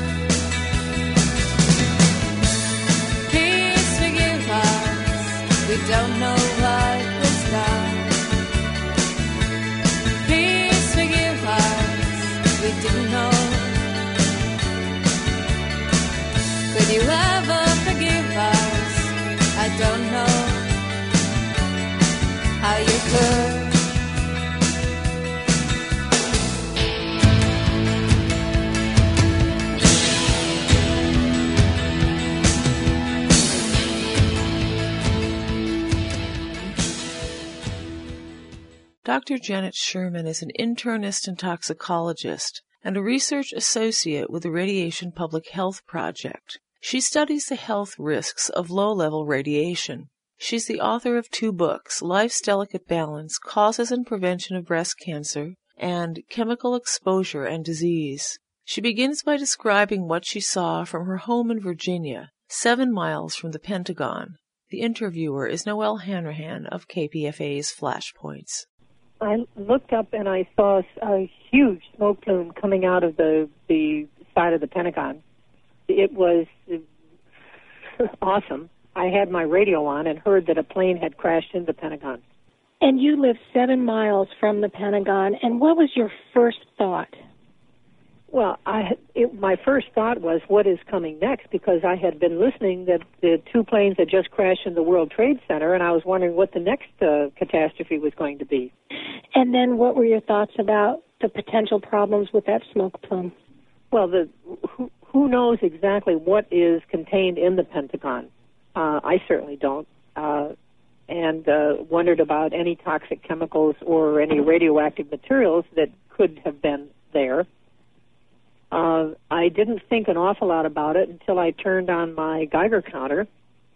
Please forgive us. We don't know what was done. Please forgive us. We didn't know. Could you ever forgive us? I don't know how you could. Dr. Janet Sherman is an internist and toxicologist and a research associate with the Radiation Public Health Project. She studies the health risks of low-level radiation. She's the author of 2 books, Life's Delicate Balance, Causes and Prevention of Breast Cancer, and Chemical Exposure and Disease. She begins by describing what she saw from her home in Virginia, 7 miles from the Pentagon. The interviewer is Noelle Hanrahan of KPFA's Flashpoints. I looked up and I saw a huge smoke plume coming out of the side of the Pentagon. It was awesome. I had my radio on and heard that a plane had crashed into the Pentagon. And you live 7 miles from the Pentagon, and what was your first thought? Well, my first thought was, what is coming next? Because I had been listening that the 2 planes had just crashed in the World Trade Center, and I was wondering what the next catastrophe was going to be. And then what were your thoughts about the potential problems with that smoke plume? Well, who knows exactly what is contained in the Pentagon? I certainly don't. And wondered about any toxic chemicals or any radioactive materials that could have been there. I didn't think an awful lot about it until I turned on my Geiger counter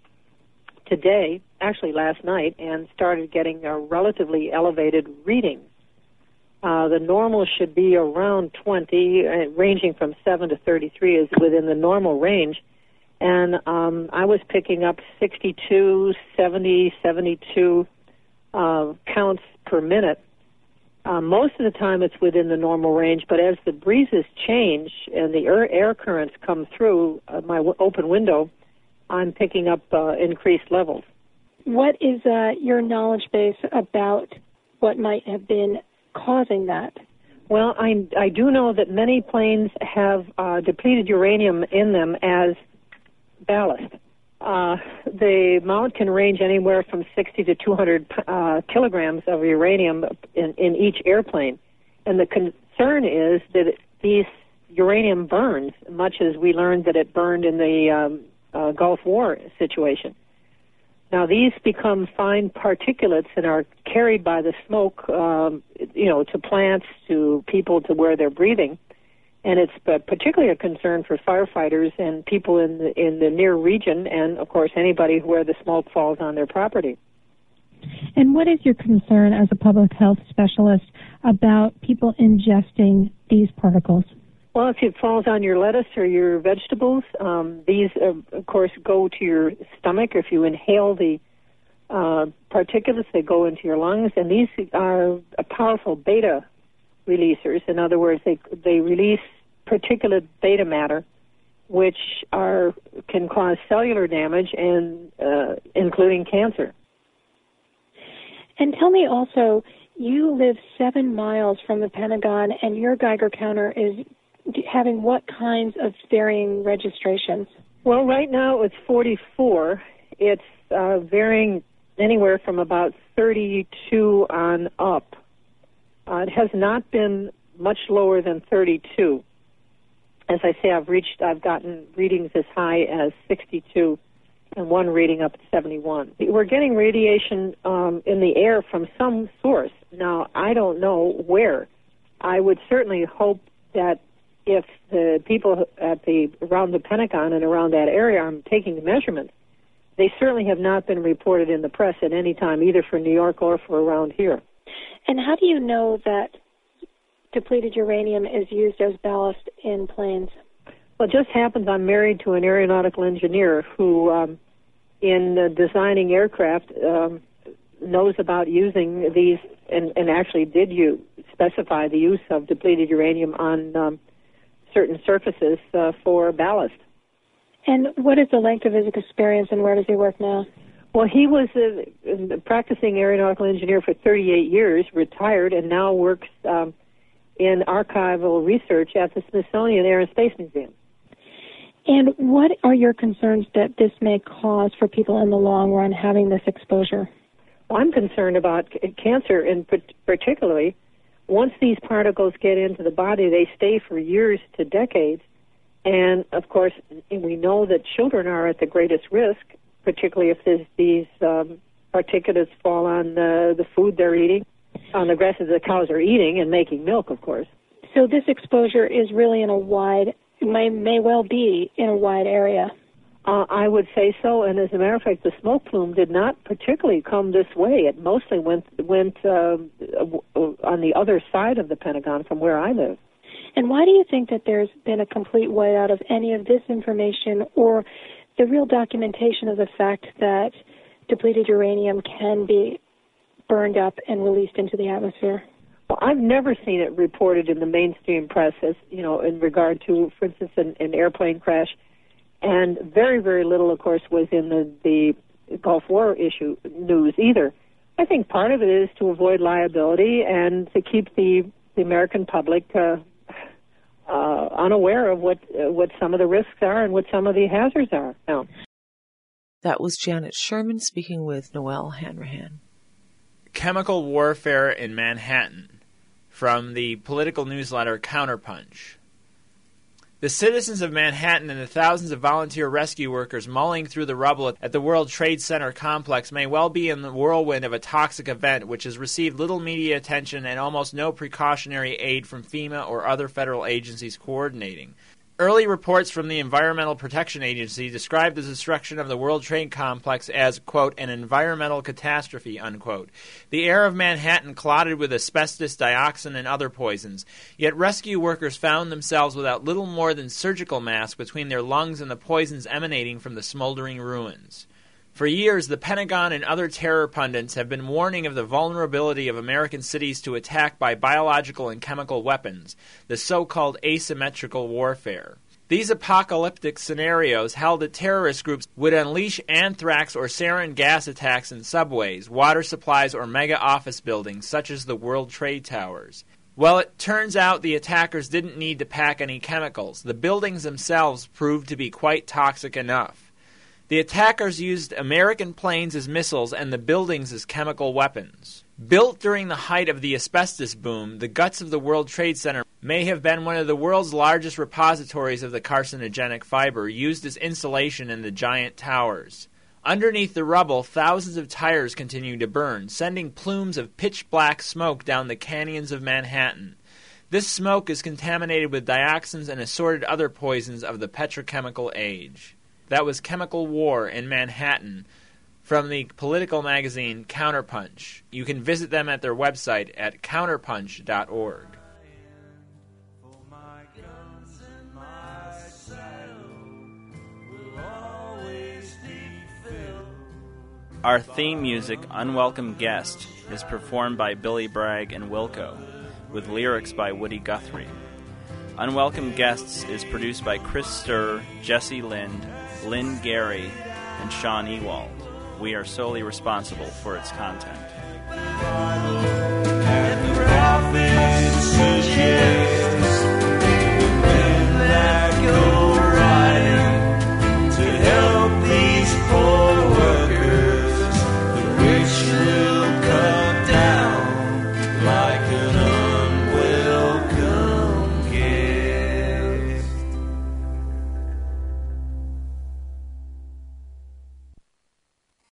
today, actually last night, and started getting a relatively elevated reading. The normal should be around 20, ranging from 7 to 33 is within the normal range. And I was picking up 62, 70, 72 counts per minute. Most of the time it's within the normal range, but as the breezes change and the air currents come through my open window, I'm picking up increased levels. What is your knowledge base about what might have been causing that? Well, I do know that many planes have depleted uranium in them as ballast. The amount can range anywhere from 60 to 200 kilograms of uranium in each airplane. And the concern is that these uranium burns, much as we learned that it burned in the Gulf War situation. Now, these become fine particulates and are carried by the smoke, to plants, to people, to where they're breathing. And it's particularly a concern for firefighters and people in the near region, and, of course, anybody where the smoke falls on their property. And what is your concern as a public health specialist about people ingesting these particles? Well, if it falls on your lettuce or your vegetables, these, of course, go to your stomach. If you inhale the particulates, they go into your lungs, and these are a powerful beta releasers. In other words, they release particulate beta matter, which can cause cellular damage and including cancer. And tell me also, you live 7 miles from the Pentagon, and your Geiger counter is having what kinds of varying registrations? Well, right now it's 44. It's varying anywhere from about 32 on up. It has not been much lower than 32. As I say, I've gotten readings as high as 62 and one reading up at 71. We're getting radiation in the air from some source. Now, I don't know where. I would certainly hope that if the people around the Pentagon and around that area are taking the measurements, they certainly have not been reported in the press at any time, either for New York or for around here. And how do you know that depleted uranium is used as ballast in planes? Well, it just happens I'm married to an aeronautical engineer who, in designing aircraft, knows about using these and actually did specify the use of depleted uranium on certain surfaces for ballast. And what is the length of his experience, and where does he work now? Well, he was a practicing aeronautical engineer for 38 years, retired, and now works in archival research at the Smithsonian Air and Space Museum. And what are your concerns that this may cause for people in the long run having this exposure? Well, I'm concerned about cancer, and particularly once these particles get into the body, they stay for years to decades. And, of course, we know that children are at the greatest risk, particularly if these particulates fall on the food they're eating. on the grasses the cows are eating and making milk, of course. So this exposure is really in a wide, may well be in a wide area. I would say so, and as a matter of fact, the smoke plume did not particularly come this way. It mostly went on the other side of the Pentagon from where I live. And why do you think that there's been a complete whiteout of any of this information or the real documentation of the fact that depleted uranium can be burned up and released into the atmosphere? Well, I've never seen it reported in the mainstream press as, in regard to, for instance, an airplane crash. And very, very little, of course, was in the Gulf War issue news either. I think part of it is to avoid liability and to keep the American public unaware of what some of the risks are and what some of the hazards are. Now, That was Janet Sherman speaking with Noelle Hanrahan. Chemical warfare in Manhattan, from the political newsletter Counterpunch. The citizens of Manhattan and the thousands of volunteer rescue workers mulling through the rubble at the World Trade Center complex may well be in the whirlwind of a toxic event which has received little media attention and almost no precautionary aid from FEMA or other federal agencies coordinating. Early reports from the Environmental Protection Agency described the destruction of the World Trade Complex as, quote, an environmental catastrophe, unquote. The air of Manhattan clotted with asbestos, dioxin, and other poisons. Yet rescue workers found themselves without little more than surgical masks between their lungs and the poisons emanating from the smoldering ruins. For years, the Pentagon and other terror pundits have been warning of the vulnerability of American cities to attack by biological and chemical weapons, the so-called asymmetrical warfare. These apocalyptic scenarios held that terrorist groups would unleash anthrax or sarin gas attacks in subways, water supplies, or mega office buildings, such as the World Trade Towers. Well, it turns out the attackers didn't need to pack any chemicals. The buildings themselves proved to be quite toxic enough. The attackers used American planes as missiles and the buildings as chemical weapons. Built during the height of the asbestos boom, the guts of the World Trade Center may have been one of the world's largest repositories of the carcinogenic fiber used as insulation in the giant towers. Underneath the rubble, thousands of tires continued to burn, sending plumes of pitch-black smoke down the canyons of Manhattan. This smoke is contaminated with dioxins and assorted other poisons of the petrochemical age. That was Chemical War in Manhattan from the political magazine Counterpunch. You can visit them at their website at counterpunch.org. Our theme music, Unwelcome Guest, is performed by Billy Bragg and Wilco, with lyrics by Woody Guthrie. Unwelcome Guests is produced by Chris Sturr, Jesse Lind, Lynn Gary, and Sean Ewald. We are solely responsible for its content.